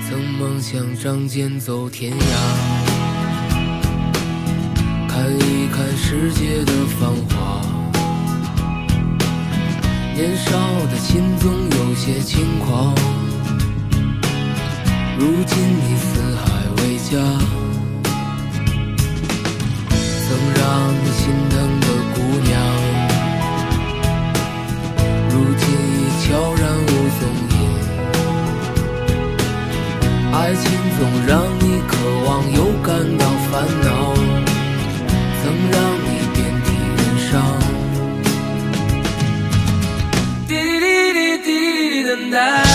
曾梦想仗剑走天涯，看一看世界的繁华。年少的心总有些轻狂，如今你四海为家。曾让你心疼的姑娘，如今已悄然无踪影。爱情总让你渴望又感到烦恼，曾让你遍体鳞伤。滴滴滴滴滴滴等待。